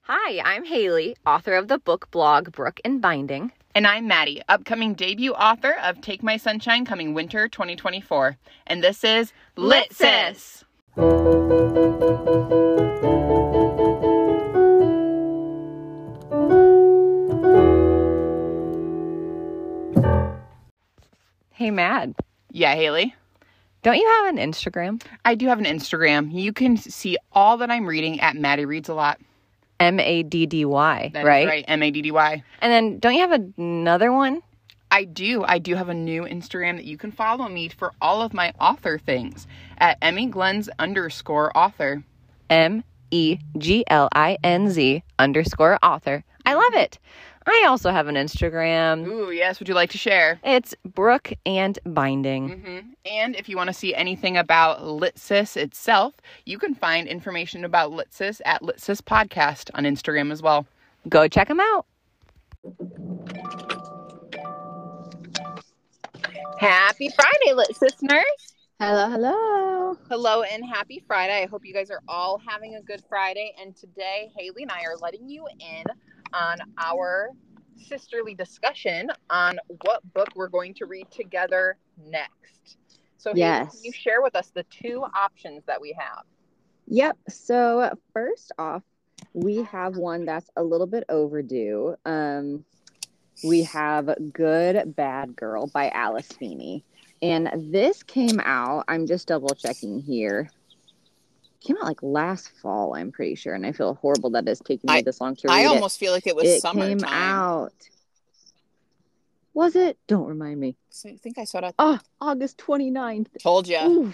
Hi, I'm Haley, author of the book blog Brook and Binding. And I'm Maddie, upcoming debut author of Take My Sunshine coming winter 2024. And this is Lit Sis! Hey, Mad. Yeah, Haley? Don't you have an Instagram? I do have an Instagram. You can see all that I'm reading at Maddie Reads a Lot. Maddy, right? That is right, Maddy. And then don't you have another one? I do have a new Instagram that you can follow me for all of my author things at @EmmieGlenz_author. MEGLINZ_author. I love it. I also have an Instagram. Ooh, yes. Would you like to share? It's Brook and Binding. Mm-hmm. And if you want to see anything about Lit Sis itself, you can find information about Lit Sis at Lit Sis Podcast on Instagram as well. Go check them out. Happy Friday, Lit Sisters. Hello. Hello and happy Friday. I hope you guys are all having a good Friday. And today, Haley and I are letting you in on our sisterly discussion on what book we're going to read together next. So Haley, can you share with us the two options that we have? Yep. So first off, we have one that's a little bit overdue. We have Good Bad Girl by Alice Feeney. And this came out, I'm just double checking here. Came out like last fall, I'm pretty sure. And I feel horrible that it's taking me this long to read it. I almost feel like it was summertime. It came out. Was it? Don't remind me. I think I saw it. August 29th. Told you.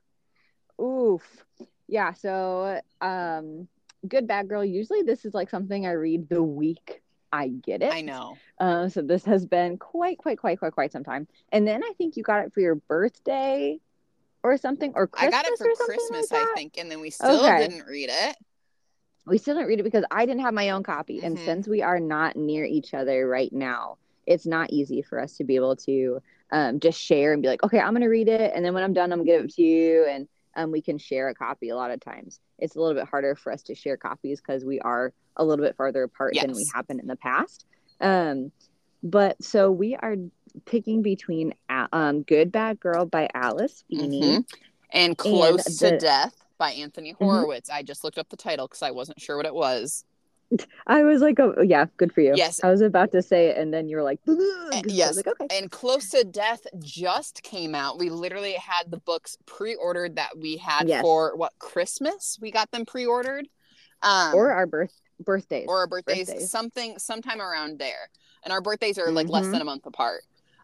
Oof. Yeah, so Good Bad Girl. Usually this is like something I read the week I get it. I know. So this has been quite some time. And then I think you got it for your birthday or something, or Christmas. I got it for Christmas, like I think, and then we still didn't read it. We still didn't read it because I didn't have my own copy. Mm-hmm. And since we are not near each other right now, it's not easy for us to be able to just share and be like, okay, I'm going to read it. And then when I'm done, I'm going to give it to you. And we can share a copy a lot of times. It's a little bit harder for us to share copies because we are a little bit farther apart than we have been in the past. But so we are picking between Good Bad Girl by Alice Feeney and Close to Death by Anthony Horowitz. I just looked up the title because I wasn't sure what it was. I was like, oh, yeah, good for you. Yes. I was about to say it, and then you were like, yes. I was like, okay. And Close to Death just came out. We literally had the books pre-ordered that we had for, Christmas? We got them pre-ordered. Or our birthdays. Or our birthdays. Sometime around there. And our birthdays are like less than a month apart.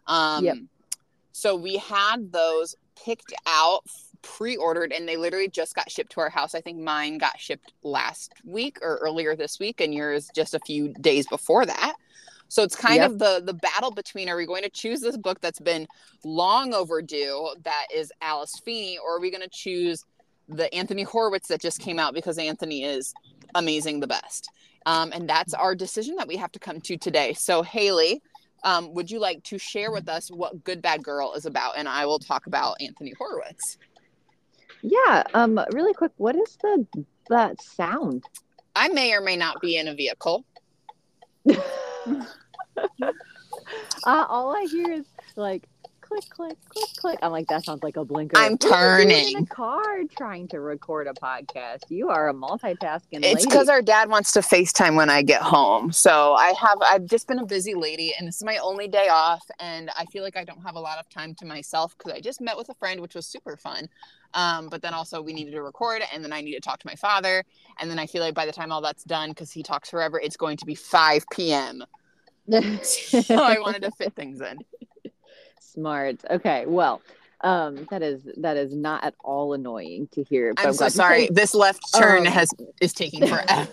So we had those picked out, pre-ordered, and they literally just got shipped to our house. I think mine got shipped last week or earlier this week, and yours just a few days before that. So it's kind of the battle between, are we going to choose this book that's been long overdue, that is Alice Feeney, or are we going to choose the Anthony Horowitz that just came out because Anthony is amazing, the best. And that's our decision that we have to come to today. So Haley, would you like to share with us what Good Bad Girl is about? And I will talk about Anthony Horowitz. Yeah. Really quick, what is that sound? I may or may not be in a vehicle. All I hear is like click, click, click, click. I'm like, that sounds like a blinker. I'm turning. In a car trying to record a podcast. You are a multitasking lady. It's because our dad wants to FaceTime when I get home. So I've just been a busy lady, and this is my only day off, and I feel like I don't have a lot of time to myself because I just met with a friend, which was super fun. But then also we needed to record, and then I need to talk to my father, and then I feel like by the time all that's done, because he talks forever, it's going to be 5 p.m. So I wanted to fit things in. Smart. Okay. Well, that is not at all annoying to hear. I'm so sorry. This left turn is taking forever.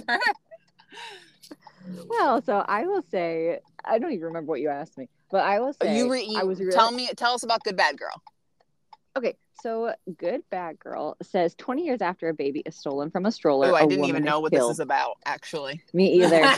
Well, so I will say, I don't even remember what you asked me, but I will say, tell us about Good Bad Girl. Okay. So Good Bad Girl says 20 years after a baby is stolen from a stroller. Oh, I didn't even know what this is about, actually. Me either.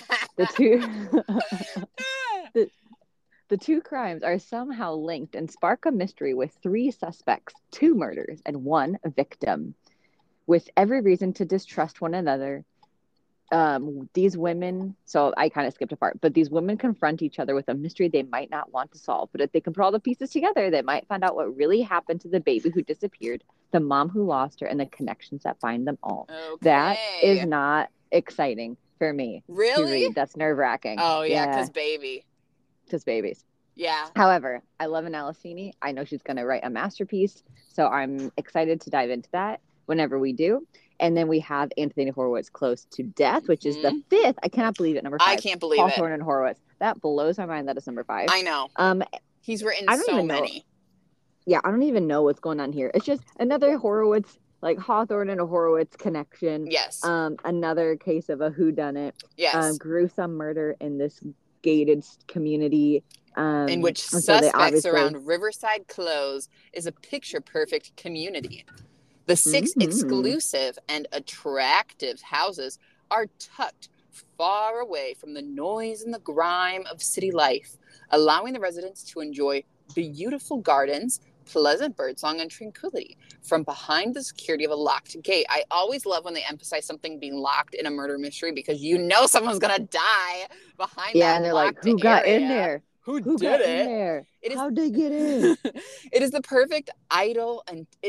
The two crimes are somehow linked and spark a mystery with 3 suspects, 2 murders, and 1 victim. With every reason to distrust one another, these women, so I kind of skipped a part, but these women confront each other with a mystery they might not want to solve. But if they can put all the pieces together, they might find out what really happened to the baby who disappeared, the mom who lost her, and the connections that bind them all. Okay. That is not exciting for me to Really? read. That's nerve-wracking. Oh, yeah, Yeah, because baby. because babies. Yeah. However, I love an Alice Feeney. I know she's going to write a masterpiece, so I'm excited to dive into that whenever we do. And then we have Anthony Horowitz, Close to Death, which is the fifth. I cannot believe it. Number 5. I can't believe it. Hawthorne and Horowitz. That blows my mind. That is number 5. I know. He's written so many. Yeah, I don't even know what's going on here. It's just another Horowitz, like Hawthorne and a Horowitz connection. Yes. Another case of a whodunit. Yes. Gruesome murder in this gated community. In which suspects around Riverside Close is a picture-perfect community. The 6 exclusive and attractive houses are tucked far away from the noise and the grime of city life, allowing the residents to enjoy beautiful gardens, pleasant birdsong, and tranquility from behind the security of a locked gate. I always love when they emphasize something being locked in a murder mystery because you know someone's going to die behind that. Yeah, and they're like, who got in there? Who did it? In there? How'd they get in? It is perfectly idle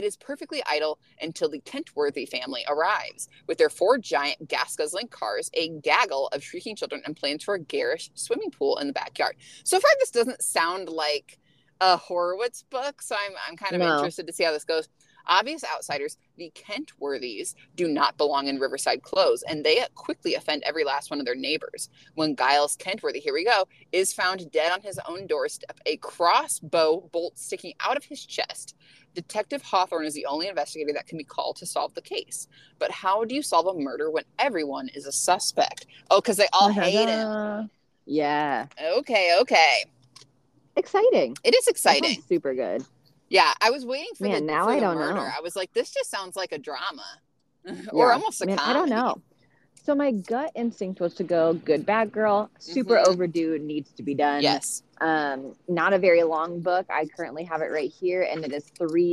until the Kentworthy family arrives with their 4 giant gas-guzzling cars, a gaggle of shrieking children, and plans for a garish swimming pool in the backyard. So far, this doesn't sound like a Horowitz book, so I'm kind of interested to see how this goes. Obvious outsiders, the Kentworthys do not belong in Riverside Close, and they quickly offend every last one of their neighbors. When Giles Kentworthy, here we go, is found dead on his own doorstep, a crossbow bolt sticking out of his chest, Detective Hawthorne is the only investigator that can be called to solve the case. But how do you solve a murder when everyone is a suspect? Oh, because they all hate him. Yeah. Okay. Exciting. It is exciting. Super good. Yeah, I was waiting for the murder. know. I was like, this just sounds like a drama. Or almost a comedy. I don't know. So my gut instinct was to go good, bad girl, super overdue, needs to be done. Yes. Not a very long book. I currently have it right here, and it is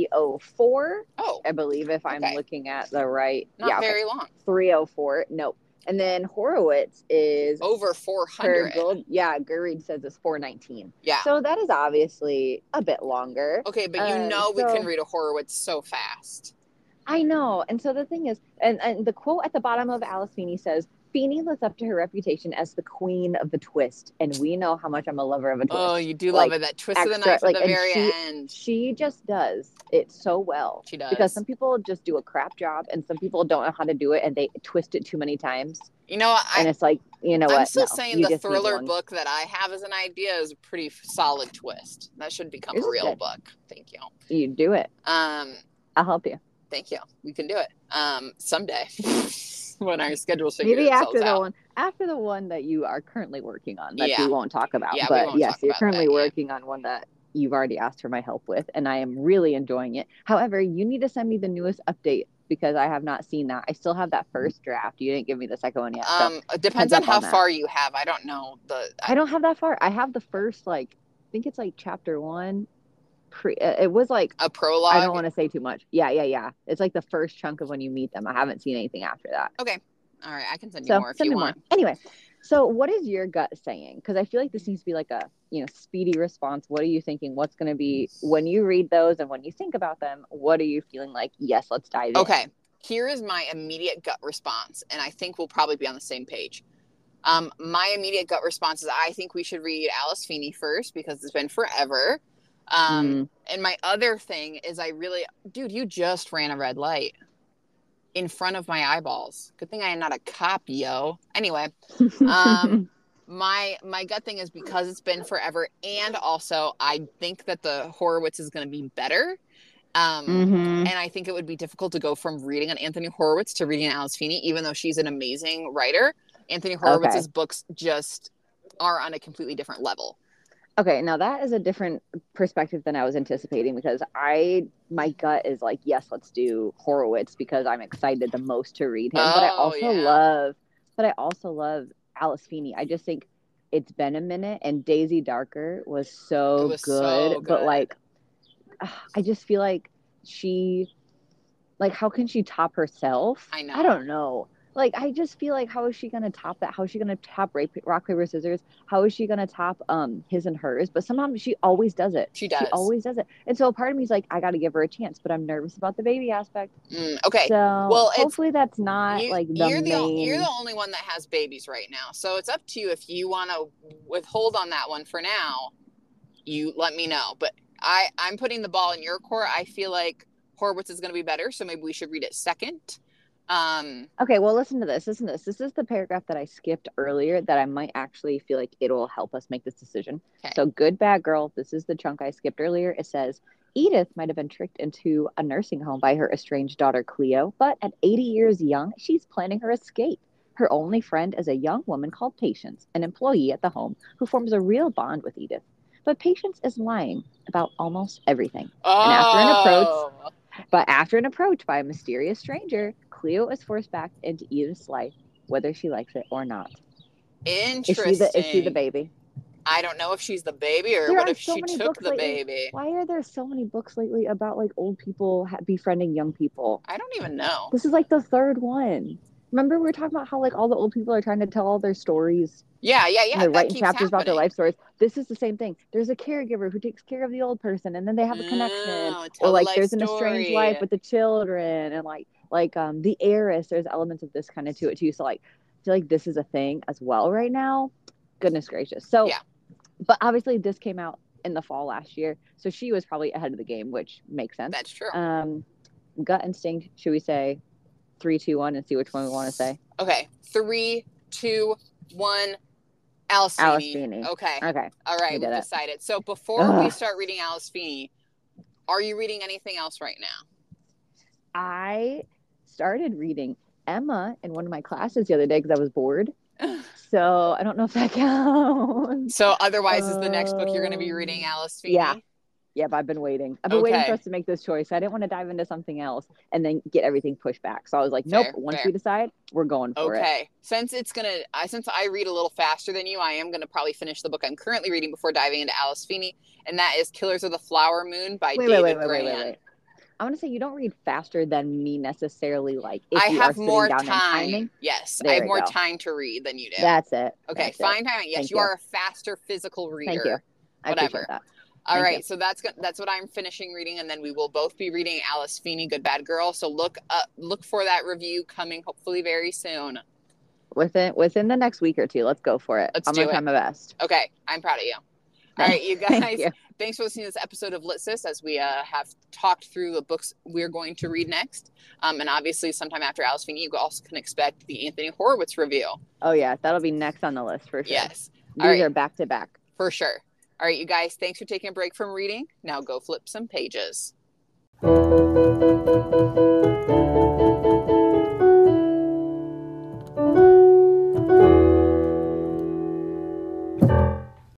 304. Oh. I believe if I'm looking at the right. Not very long. 304. Nope. And then Horowitz is over 400. Goodreads says it's 419. Yeah. So that is obviously a bit longer. Okay, but we can read a Horowitz so fast. I know. And so the thing is, and the quote at the bottom of Alice Feeney says, Feeney lives up to her reputation as the queen of the twist. And we know how much I'm a lover of a twist. Oh, you do love it. That twist of the knife at the very end. She just does it so well. She does. Because some people just do a crap job and some people don't know how to do it and they twist it too many times. You know, and it's like, you know what? I'm still saying the thriller book that I have as an idea is a pretty solid twist. That should become a real book. Thank you. You do it. I'll help you. Thank you. We can do it. Someday. When our schedules maybe after the one that you are currently working on that we won't talk about. Yeah, but yes, you're currently working on one that you've already asked for my help with, and I am really enjoying it. However, you need to send me the newest update because I have not seen that. I still have that first draft. You didn't give me the second one yet. So it depends on how far you have. I don't know I don't have that far. I have the first I think it's chapter 1. It was like a prologue. I don't want to say too much. Yeah. It's like the first chunk of when you meet them. I haven't seen anything after that. Okay. All right. I can send you more if you want. Anyway, so what is your gut saying? Because I feel like this needs to be like a speedy response. What are you thinking? What's going to be when you read those and when you think about them? What are you feeling like? Yes, let's dive in. Okay. Here is my immediate gut response, and I think we'll probably be on the same page. My immediate gut response is I think we should read Alice Feeney first because it's been forever. And my other thing is dude, you just ran a red light in front of my eyeballs. Good thing I am not a cop, yo. Anyway, my gut thing is because it's been forever, and also I think that the Horowitz is going to be better. And I think it would be difficult to go from reading an Anthony Horowitz to reading an Alice Feeney, even though she's an amazing writer. Anthony Horowitz's books just are on a completely different level. Okay, now that is a different perspective than I was anticipating because my gut is like, yes, let's do Horowitz because I'm excited the most to read him. But I also love Alice Feeney. I just think it's been a minute, and Daisy Darker was so good. So good. But I just feel like she, how can she top herself? I know. I don't know. Like, I just feel like, how is she going to top that? How is she going to top rock, paper, scissors? How is she going to top his and hers? But somehow she always does it. She does. She always does it. And so a part of me is like, I got to give her a chance, but I'm nervous about the baby aspect. Okay. So well, hopefully that's not like the you're main. You're the only one that has babies right now. So it's up to you if you want to withhold on that one for now. You let me know. But I'm putting the ball in your court. I feel like Horowitz is going to be better. So maybe we should read it second. Okay, well, listen to this. Listen to this. This is the paragraph that I skipped earlier that I might actually feel like it'll help us make this decision. Okay. So, good, bad girl. This is the chunk I skipped earlier. It says, Edith might have been tricked into a nursing home by her estranged daughter, Cleo, but at 80 years young, she's planning her escape. Her only friend is a young woman called Patience, an employee at the home who forms a real bond with Edith. But Patience is lying about almost everything. Oh. And after an approach by a mysterious stranger, Cleo is forced back into Edith's life, whether she likes it or not. Interesting. Is she the baby? I don't know if she's the baby or what if she took the baby. Why are there so many books lately about like old people befriending young people? I don't even know. This is like the third one. Remember we were talking about how like all the old people are trying to tell all their stories? Yeah. And they're writing chapters about their life stories. This is the same thing. There's a caregiver who takes care of the old person, and then they have a connection, or like there's an estranged wife with the children, and like the heiress. There's elements of this kind of to it too. So like, I feel like this is a thing as well right now. Goodness gracious. So yeah, but obviously this came out in the fall last year, so she was probably ahead of the game, which makes sense. That's true. Gut instinct. Should we say 3, 2, 1 and see which one we want to say? Okay, 3, 2, 1. Alice Feeney. Okay. All right, we decided. So before we start reading Alice Feeney, are you reading anything else right now? I started reading Emma in one of my classes the other day because I was bored. So I don't know if that counts. So otherwise, is the next book you're going to be reading Alice Feeney? Yeah, but I've been waiting. I've been waiting for us to make this choice. I didn't want to dive into something else and then get everything pushed back. So I was like, nope, once we decide, we're going for it. Okay. Since I read a little faster than you, I am going to probably finish the book I'm currently reading before diving into Alice Feeney, and that is Killers of the Flower Moon by David Grann. Wait. I want to say you don't read faster than me necessarily. Like if I you have are more down time. Timing. Yes, I have more time to read than you do. That's it. Okay, fine time. Yes, you are a faster physical reader. Thank you. I appreciate that. All right, so that's what I'm finishing reading, and then we will both be reading Alice Feeney, Good Bad Girl. So look for that review coming hopefully very soon. Within the next week or two. Let's go for it. I'm gonna try my best. Okay, I'm proud of you. All right, you guys. Thanks for listening to this episode of Lit Sis as we have talked through the books we're going to read next. And obviously, sometime after Alice Feeney, you also can expect the Anthony Horowitz review. Oh yeah, that'll be next on the list for sure. Yes, these are back to back for sure. All right, you guys, thanks for taking a break from reading. Now go flip some pages.